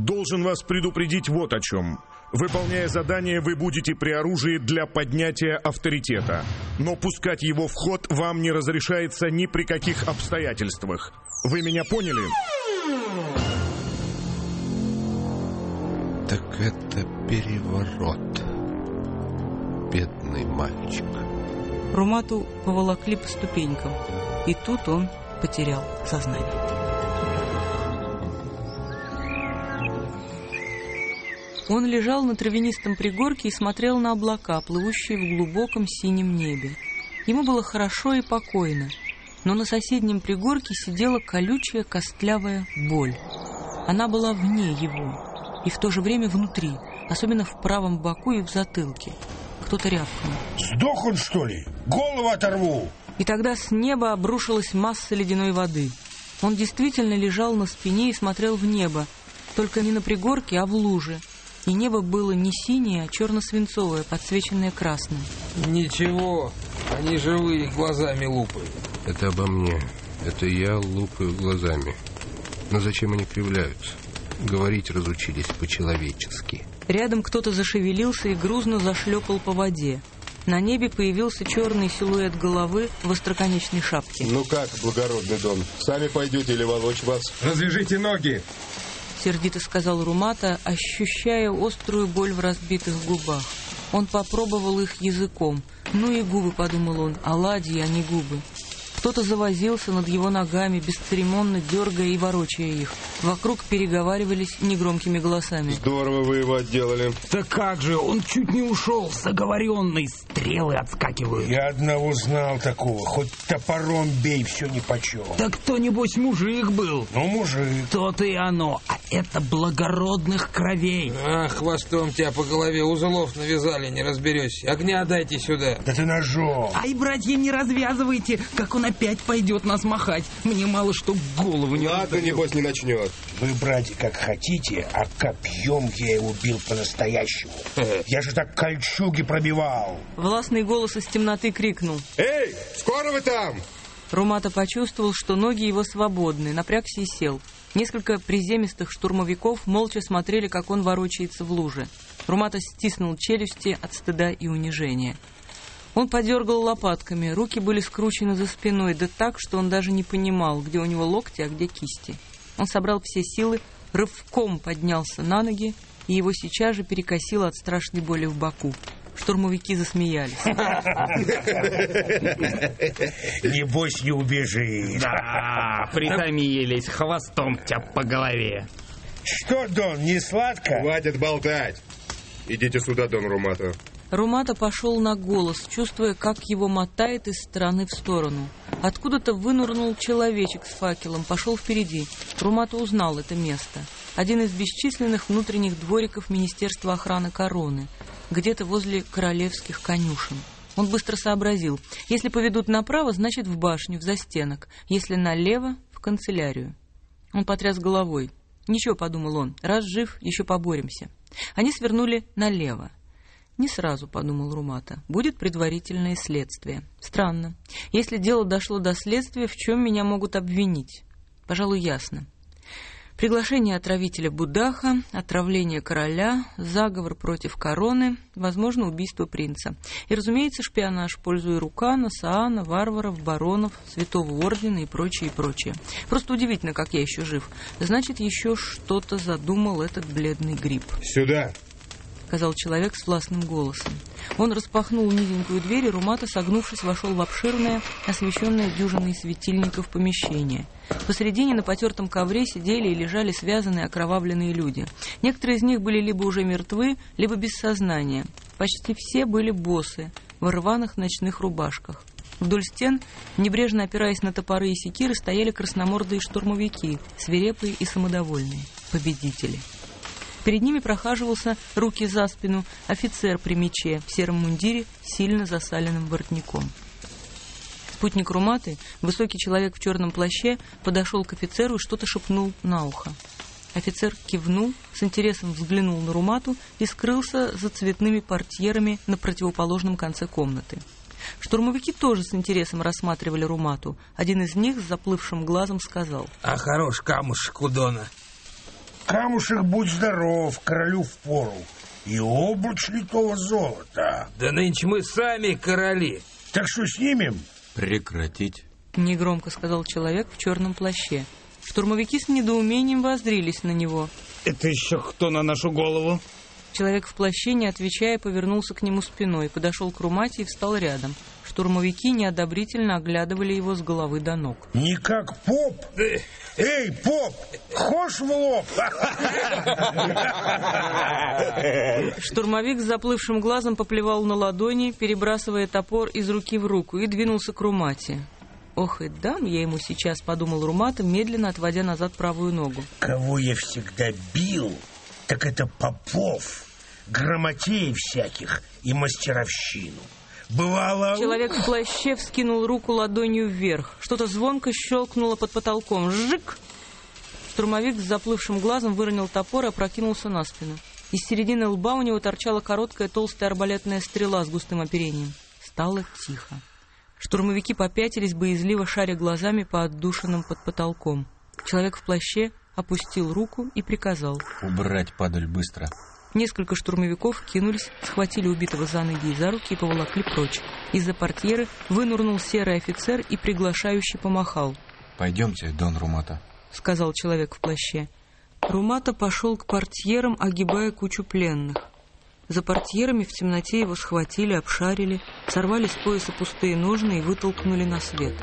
должен вас предупредить вот о чем. Выполняя задание, вы будете при оружии для поднятия авторитета. Но пускать его в ход вам не разрешается ни при каких обстоятельствах. Вы меня поняли? Так это переворот. Бедный мальчик. Румату поволокли по ступенькам, и тут он потерял сознание. Он лежал на травянистом пригорке и смотрел на облака, плывущие в глубоком синем небе. Ему было хорошо и покойно, но на соседнем пригорке сидела колючая костлявая боль. Она была вне его и в то же время внутри, особенно в правом боку и в затылке. Кто-то рявкнул. «Сдох он, что ли? Голову оторву!» И тогда с неба обрушилась масса ледяной воды. Он действительно лежал на спине и смотрел в небо, только не на пригорке, а в луже. И небо было не синее, а черно-свинцовое, подсвеченное красным. Ничего, они живые, глазами лупают. Это обо мне. Это я лупаю глазами. Но зачем они кривляются? Говорить разучились по-человечески. Рядом кто-то зашевелился и грузно зашлепал по воде. На небе появился черный силуэт головы в остроконечной шапке. Ну как, благородный Дон, сами пойдете или волочь вас? Развяжите ноги! Сердито сказал Румата, ощущая острую боль в разбитых губах. Он попробовал их языком. Ну и губы, подумал он, оладьи, а не губы. Кто-то завозился над его ногами, бесцеремонно дергая и ворочая их. Вокруг переговаривались негромкими голосами. Здорово вы его отделали. Да как же, он чуть не ушел, заговоренный, стрелы отскакивают. Я одного знал такого, хоть топором бей, все нипочем. Да кто, небось, мужик был? Ну, мужик. То-то и оно, а это благородных кровей. Хвостом тебя по голове узлов навязали, не разберешься. Огня дайте сюда. Да ты ножом. Ай, братья, не развязывайте, как он опять пойдет нас махать. Мне мало что голову не Ладно, раздавил. небось, не начнет. Вы, братья, как хотите, а копьем я его бил по-настоящему. Я же так кольчуги пробивал. Властный голос из темноты крикнул. Эй, скоро вы там? Румата почувствовал, что ноги его свободны, напрягся и сел. Несколько приземистых штурмовиков молча смотрели, как он ворочается в луже. Румата стиснул челюсти от стыда и унижения. Он подергал лопатками, руки были скручены за спиной, да так, что он даже не понимал, где у него локти, а где кисти. Он собрал все силы, рывком поднялся на ноги, и его сейчас же перекосило от страшной боли в боку. Штурмовики засмеялись. Небось, не убежит. Да, притомились, хвостом тебя по голове. Что, Дон, не сладко? Хватит болтать. Идите сюда, Дон Румата. Румата пошел на голос, чувствуя, как его мотает из стороны в сторону. Откуда-то вынырнул человечек с факелом, пошел впереди. Румата узнал это место. Один из бесчисленных внутренних двориков Министерства охраны короны, где-то возле королевских конюшен. Он быстро сообразил. Если поведут направо, значит в башню, в застенок. Если налево, в канцелярию. Он потряс головой. «Ничего», — подумал он, — «раз жив, еще поборемся». Они свернули налево. «Не сразу», — подумал Румата. «Будет предварительное следствие. Странно. Если дело дошло до следствия, в чем меня могут обвинить? Пожалуй, ясно. Приглашение отравителя Будаха, отравление короля, заговор против короны, возможно, убийство принца. И, разумеется, шпионаж в пользу Ирукана, Саана, варваров, баронов, Святого Ордена и прочее, и прочее. Просто удивительно, как я еще жив. Значит, еще что-то задумал этот бледный гриб». Сюда. — сказал человек с властным голосом. Он распахнул низенькую дверь, и Румата, согнувшись, вошел в обширное, освещенное дюжиной светильников помещение. Посредине на потертом ковре сидели и лежали связанные окровавленные люди. Некоторые из них были либо уже мертвы, либо без сознания. Почти все были боссы, в рваных ночных рубашках. Вдоль стен, небрежно опираясь на топоры и секиры, стояли красномордые штурмовики, свирепые и самодовольные, победители. Перед ними прохаживался, руки за спину, офицер при мече в сером мундире с сильно засаленным воротником. Спутник Руматы, высокий человек в черном плаще, подошел к офицеру и что-то шепнул на ухо. Офицер кивнул, с интересом взглянул на Румату и скрылся за цветными портьерами на противоположном конце комнаты. Штурмовики тоже с интересом рассматривали Румату. Один из них с заплывшим глазом сказал: «А хорош камушек у Дона». Камушек, будь здоров, королю впору. И обруч литого золота. Да нынче мы сами короли. Так что снимем? Прекратить. Негромко сказал человек в черном плаще. Штурмовики с недоумением воззрились на него. Это еще кто на нашу голову? Человек в плаще, не отвечая, повернулся к нему спиной, подошел к Румате и встал рядом. Штурмовики неодобрительно оглядывали его с головы до ног. Не как поп. Эй, поп, хошь в лоб. Штурмовик с заплывшим глазом поплевал на ладони, перебрасывая топор из руки в руку, и двинулся к Румате. «Ох, и дам я ему сейчас», — подумал Румата, медленно отводя назад правую ногу. Кого я всегда бил, так это попов, грамотеев всяких и мастеровщину. Бывало... Человек в плаще вскинул руку ладонью вверх. Что-то звонко щелкнуло под потолком. Жик! Штурмовик с заплывшим глазом выронил топор и опрокинулся на спину. Из середины лба у него торчала короткая толстая арбалетная стрела с густым оперением. Стало тихо. Штурмовики попятились, боязливо шаря глазами по отдушинам под потолком. Человек в плаще опустил руку и приказал: «Убрать падаль быстро». Несколько штурмовиков кинулись, схватили убитого за ноги и за руки и поволокли прочь. Из-за портьеры вынурнул серый офицер и приглашающе помахал. «Пойдемте, Дон Румата», — сказал человек в плаще. Румата пошел к портьерам, огибая кучу пленных. За портьерами в темноте его схватили, обшарили, сорвали с пояса пустые ножны и вытолкнули на свет.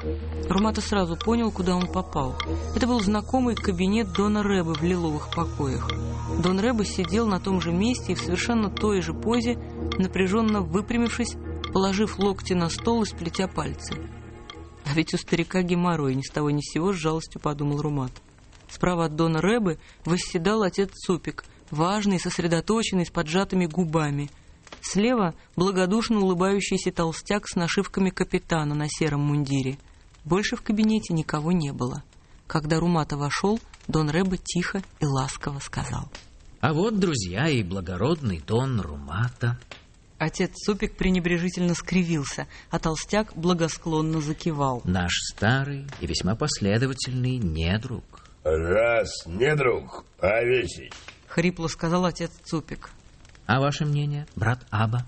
Румата сразу понял, куда он попал. Это был знакомый кабинет Дона Рэбы в лиловых покоях. Дон Рэбы сидел на том же месте и в совершенно той же позе, напряженно выпрямившись, положив локти на стол и сплетя пальцы. А ведь у старика геморрой, ни с того ни с сего, с жалостью подумал Румат. Справа от Дона Рэбы восседал отец Цупик, важный, сосредоточенный, с поджатыми губами. Слева благодушно улыбающийся толстяк с нашивками капитана на сером мундире. Больше в кабинете никого не было. Когда Румата вошел, Дон Рэбе тихо и ласково сказал: «А вот, друзья, и благородный Дон Румата». Отец Цупик пренебрежительно скривился, а толстяк благосклонно закивал. «Наш старый и весьма последовательный недруг». «Раз недруг, повесить», — хрипло сказал отец Цупик. «А ваше мнение, брат Аба?»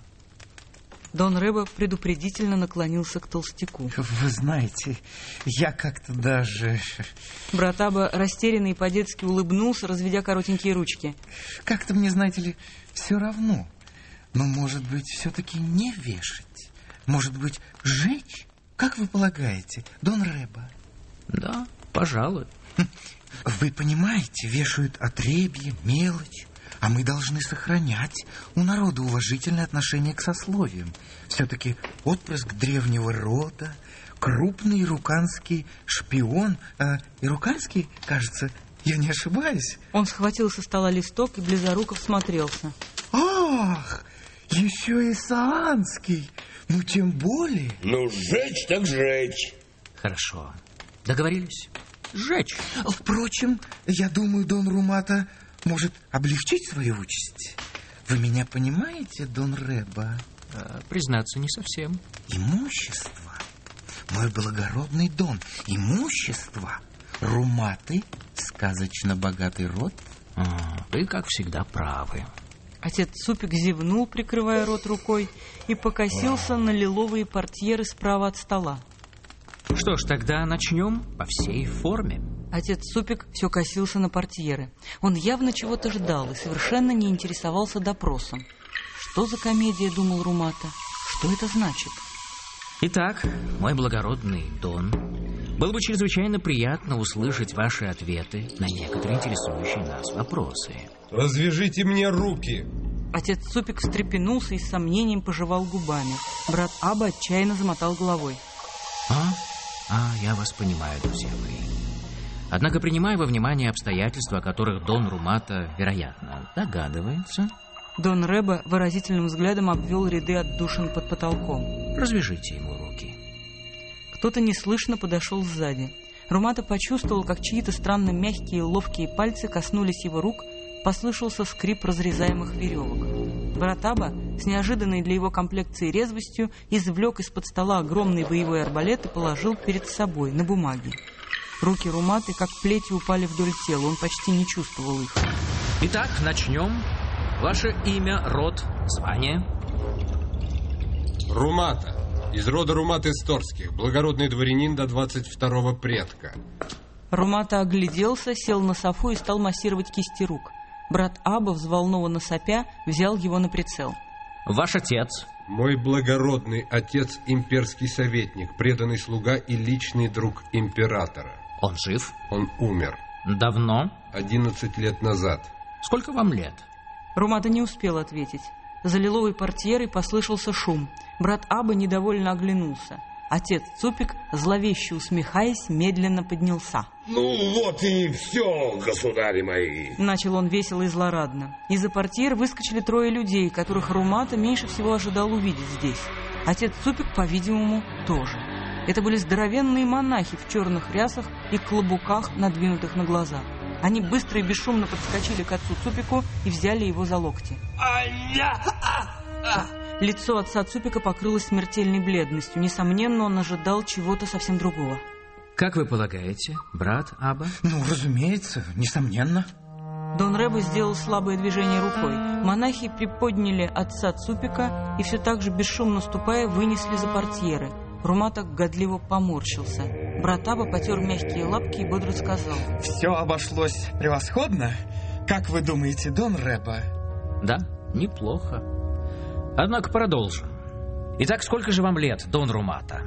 Дон Рэбе предупредительно наклонился к толстяку. Вы знаете, я как-то даже... Брат Аба растерянно и по-детски улыбнулся, разведя коротенькие ручки. Как-то мне, знаете ли, все равно. Но, может быть, все-таки не вешать? Может быть, сжечь? Как вы полагаете, Дон Рэбе? Да, пожалуй. Вы понимаете, вешают отребье, мелочь. А мы должны сохранять у народа уважительное отношение к сословиям. Все-таки отпрыск древнего рода, крупный ируканский шпион. Ируканский, кажется, я не ошибаюсь. Он схватил со стола листок и близоруко всмотрелся. Ах, еще и саанский. Ну, тем более. Ну, сжечь так сжечь. Хорошо. Договорились? Сжечь. Впрочем, я думаю, Дон Румата может облегчить свою участь. Вы меня понимаете, Дон Рэбе? Признаться, не совсем. Имущество. Мой благородный Дон. Имущество. Руматы, сказочно богатый род. Вы, как всегда, правы. Отец Цупик зевнул, прикрывая рот рукой, и покосился на лиловые портьеры справа от стола. Что ж, тогда начнем по всей форме. Отец Цупик все косился на портьеры. Он явно чего-то ждал и совершенно не интересовался допросом. Что за комедия, думал Румата? Что это значит? Итак, мой благородный Дон, было бы чрезвычайно приятно услышать ваши ответы на некоторые интересующие нас вопросы. Развяжите мне руки. Отец Цупик встрепенулся и с сомнением пожевал губами. Брат Аба отчаянно замотал головой. Я вас понимаю, друзья мои. Однако, принимая во внимание обстоятельства, о которых Дон Румата, вероятно, догадывается... Дон Рэбе выразительным взглядом обвел ряды отдушин под потолком. Развяжите ему руки. Кто-то неслышно подошел сзади. Румата почувствовал, как чьи-то странно мягкие и ловкие пальцы коснулись его рук, послышался скрип разрезаемых веревок. Брат Аба с неожиданной для его комплекции резвостью извлек из-под стола огромный боевой арбалет и положил перед собой на бумаге. Руки Руматы, как плети, упали вдоль тела. Он почти не чувствовал их. Итак, начнем. Ваше имя, род, звание? Румата. Из рода Румат Исторских. Благородный дворянин до 22-го предка. Румата огляделся, сел на софу и стал массировать кисти рук. Брат Аба, взволнованно сопя, взял его на прицел. Ваш отец? Мой благородный отец — имперский советник, преданный слуга и личный друг императора. Он жив? Он умер. Давно? 11 лет назад. Сколько вам лет? Румата не успел ответить. За лиловой портьерой послышался шум. Брат Аба недовольно оглянулся. Отец Цупик, зловеще усмехаясь, медленно поднялся. Ну вот и все, государи мои. Начал он весело и злорадно. Из-за портьер выскочили 3 людей, которых Румата меньше всего ожидал увидеть здесь. Отец Цупик, по-видимому, тоже. Это были здоровенные монахи в черных рясах и клобуках, надвинутых на глаза. Они быстро и бесшумно подскочили к отцу Цупику и взяли его за локти. Лицо отца Цупика покрылось смертельной бледностью. Несомненно, он ожидал чего-то совсем другого. Как вы полагаете, брат Аба? Ну, разумеется, несомненно. Дон Рэбо сделал слабое движение рукой. Монахи приподняли отца Цупика и все так же, бесшумно ступая, вынесли за портьеры. Румата годливо поморщился. Брат Аба потер мягкие лапки и бодро сказал. Все обошлось превосходно. Как вы думаете, Дон Рэбо? Да, неплохо. Однако продолжим. Итак, сколько же вам лет, Дон Румата?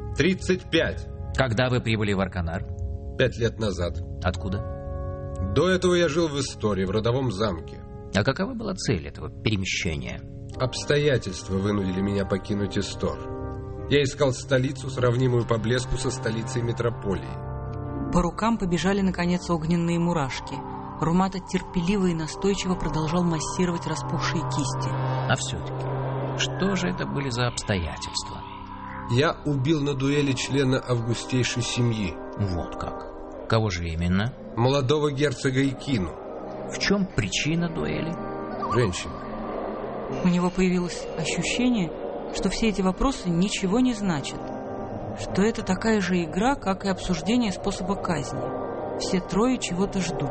35. Когда вы прибыли в Арканар? 5 лет назад. Откуда? До этого я жил в Истории, в родовом замке. А какова была цель этого перемещения? Обстоятельства вынудили меня покинуть Истор. Я искал столицу, сравнимую по блеску со столицей метрополии. По рукам побежали, наконец, огненные мурашки. Румата терпеливо и настойчиво продолжал массировать распухшие кисти. А все-таки, что же это были за обстоятельства? Я убил на дуэли члена августейшей семьи. Вот как. Кого же именно? Молодого герцога Икину. В чем причина дуэли? Женщина. У него появилось ощущение, что все эти вопросы ничего не значат. Что это такая же игра, как и обсуждение способа казни. Все 3 чего-то ждут.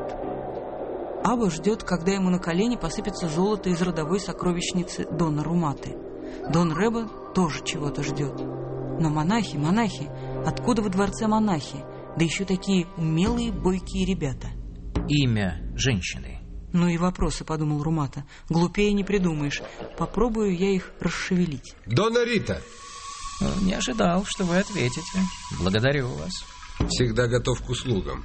Аба ждет, когда ему на колени посыпется золото из родовой сокровищницы Дона Руматы. Дон Рэбо тоже чего-то ждет. Но монахи, откуда во дворце монахи? Да еще такие умелые, бойкие ребята. Имя женщины. Ну и вопросы, подумал Румата. Глупее не придумаешь. Попробую я их расшевелить. Дона Рита! Не ожидал, что вы ответите. Благодарю вас. Всегда готов к услугам.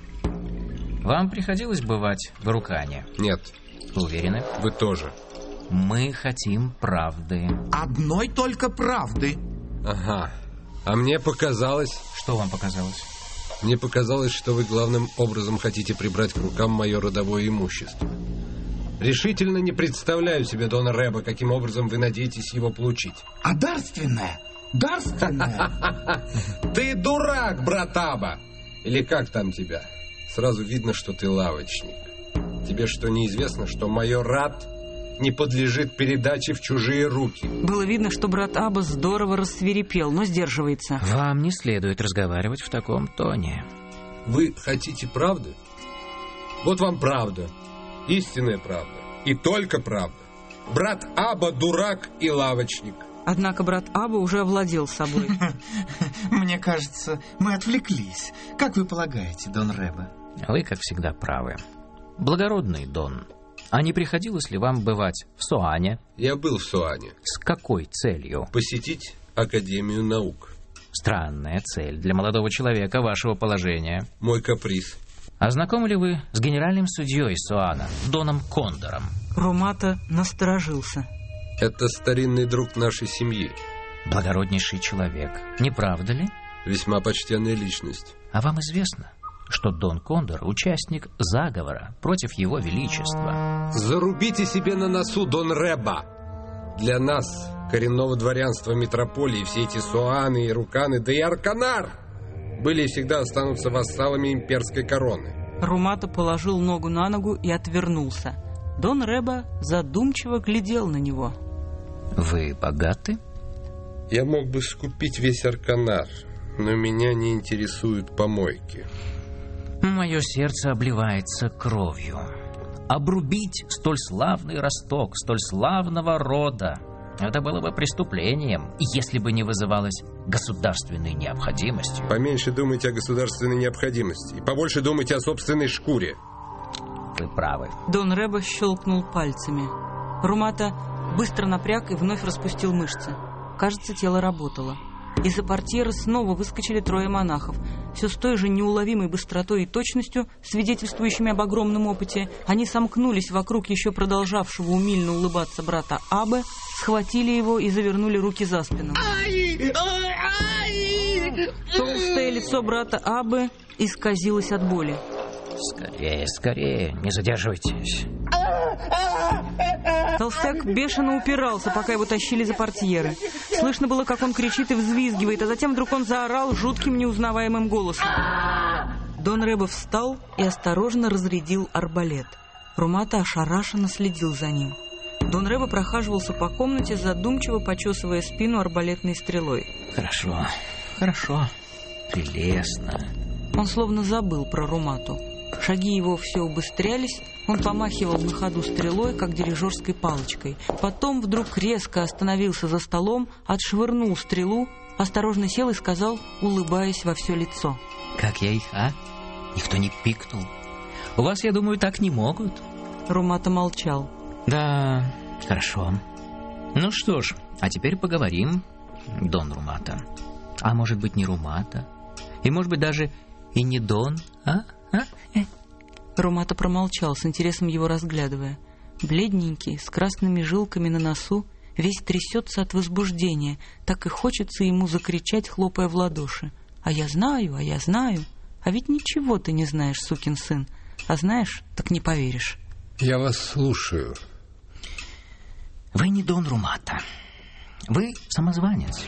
Вам приходилось бывать в Арукане? Нет. Уверены? Вы тоже. Мы хотим правды. Одной только правды. Ага. А мне показалось... Что вам показалось? Мне показалось, что вы главным образом хотите прибрать к рукам мое родовое имущество. Решительно не представляю себе, Дона Рэбо, каким образом вы надеетесь его получить. А дарственное? Дарственное? Ты дурак, брат Аба! Или как там тебя? Сразу видно, что ты лавочник. Тебе что, неизвестно, что майорат не подлежит передаче в чужие руки? Было видно, что брат Аба здорово рассвирепел, но сдерживается. Вам не следует разговаривать в таком тоне. Вы хотите правды? Вот вам правда. Истинная правда. И только правда. Брат Аба дурак и лавочник. Однако брат Аба уже овладел собой. Мне кажется, мы отвлеклись. Как вы полагаете, Дон Рэбо? Вы, как всегда, правы. Благородный Дон, а не приходилось ли вам бывать в Соане? Я был в Соане. С какой целью? Посетить Академию наук. Странная цель для молодого человека вашего положения. Мой каприз. А знакомы ли вы с генеральным судьей Соана, Доном Кондором? Румата насторожился. Это старинный друг нашей семьи. Благороднейший человек, не правда ли? Весьма почтенная личность. А вам известно, что Дон Кондор — участник заговора против его величества? Зарубите себе на носу, Дон Рэбо! Для нас, коренного дворянства метрополии, все эти Соаны и Руканы, да и Арканар были и всегда останутся вассалами имперской короны. Румата положил ногу на ногу и отвернулся. Дон Рэбо задумчиво глядел на него. Вы богаты? Я мог бы скупить весь Арканар, но меня не интересуют помойки. Мое сердце обливается кровью. Обрубить столь славный росток, столь славного рода, это было бы преступлением, если бы не вызывалось государственной необходимостью. Поменьше думайте о государственной необходимости и побольше думайте о собственной шкуре. Вы правы. Дон Рэба щелкнул пальцами. Румата быстро напряг и вновь распустил мышцы. Кажется, тело работало. Из-за портьеры снова выскочили 3 монахов. Все с той же неуловимой быстротой и точностью, свидетельствующими об огромном опыте, они сомкнулись вокруг еще продолжавшего умильно улыбаться брата Абе, схватили его и завернули руки за спину. Толстое лицо брата Абе исказилось от боли. Скорее, скорее, не задерживайтесь. Толстяк бешено упирался, пока его тащили за портьеры. Слышно было, как он кричит и взвизгивает, а затем вдруг он заорал жутким неузнаваемым голосом. Дон Рэба встал и осторожно разрядил арбалет. Румата ошарашенно следил за ним. Дон Рэба прохаживался по комнате, задумчиво почесывая спину арбалетной стрелой. Хорошо, хорошо, прелестно. Он словно забыл про Румату. Шаги его все убыстрялись, он помахивал на ходу стрелой, как дирижерской палочкой. Потом вдруг резко остановился за столом, отшвырнул стрелу, осторожно сел и сказал, улыбаясь во все лицо. Как я их, а? Никто не пикнул. У вас, я думаю, так не могут. Румата молчал. Да, хорошо. Ну что ж, а теперь поговорим, Дон Румата. А может быть, не Румата? И может быть, даже и не Дон, а? Румата промолчал, с интересом его разглядывая. Бледненький, с красными жилками на носу, весь трясется от возбуждения. Так и хочется ему закричать, хлопая в ладоши. А я знаю. А ведь ничего ты не знаешь, сукин сын. А знаешь, так не поверишь. Я вас слушаю. Вы не Дон Румата. Вы самозванец.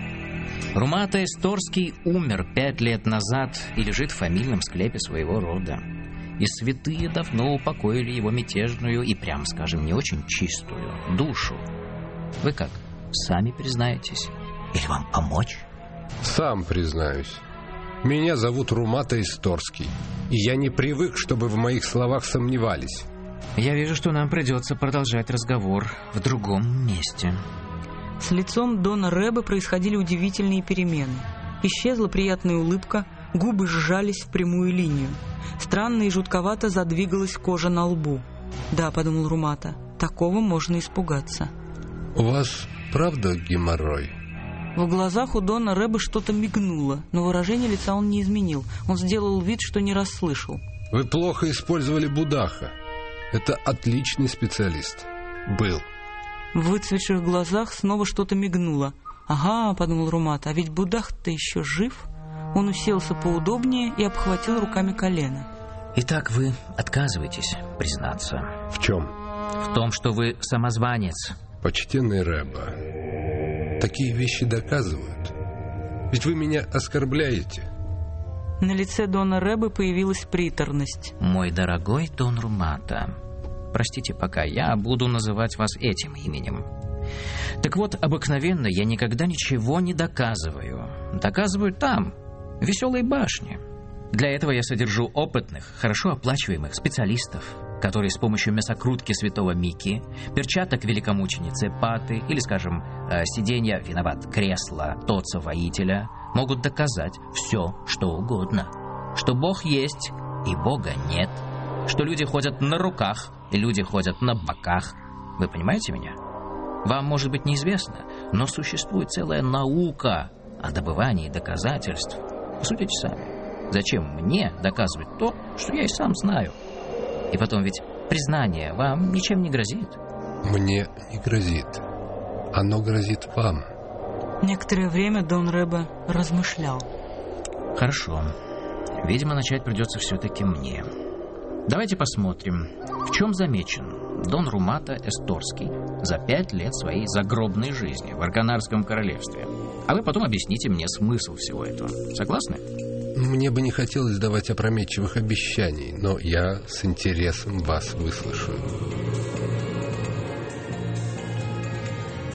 Румата Эсторский умер 5 лет назад и лежит в фамильном склепе своего рода. И святые давно упокоили его мятежную и, прямо скажем, не очень чистую душу. Вы как, сами признаетесь? Или вам помочь? Сам признаюсь. Меня зовут Румата Эсторский, и я не привык, чтобы в моих словах сомневались. Я вижу, что нам придется продолжать разговор в другом месте. С лицом Дона Рэба происходили удивительные перемены. Исчезла приятная улыбка, губы сжались в прямую линию. Странно и жутковато задвигалась кожа на лбу. «Да», — подумал Румата, — «такого можно испугаться». «У вас правда геморрой?» В глазах у Дона Рэба что-то мигнуло, но выражение лица он не изменил. Он сделал вид, что не расслышал. «Вы плохо использовали Будаха. Это отличный специалист. Был». В выцветших глазах снова что-то мигнуло. «Ага», — подумал Румата, — «а ведь Будах-то еще жив». Он уселся поудобнее и обхватил руками колено. Итак, вы отказываетесь признаться? В чем? В том, что вы самозванец. Почтенный Рэба, такие вещи доказывают. Ведь вы меня оскорбляете. На лице Дона Рэбы появилась приторность. Мой дорогой Дон Румата, простите, пока я буду называть вас этим именем. Так вот, обыкновенно я никогда ничего не доказываю. Доказываю там, в Веселой башне. Для этого я содержу опытных, хорошо оплачиваемых специалистов, которые с помощью мясокрутки святого Мики, перчаток великомученицы Паты или, скажем, сиденья, кресла Тоца-воителя, могут доказать все, что угодно. Что Бог есть и Бога нет. Что люди ходят на руках и люди ходят на боках. Вы понимаете меня? Вам, может быть, неизвестно, но существует целая наука о добывании доказательств. Посудите сами. Зачем мне доказывать то, что я и сам знаю? И потом ведь признание вам ничем не грозит. Мне не грозит. Оно грозит вам. Некоторое время Дон Рэба размышлял. Хорошо. Видимо, начать придется все-таки мне. Давайте посмотрим, в чем замечен Дон Румата Эсторский за 5 лет своей загробной жизни в Арканарском королевстве. А вы потом объясните мне смысл всего этого. Согласны? Мне бы не хотелось давать опрометчивых обещаний, но я с интересом вас выслушаю.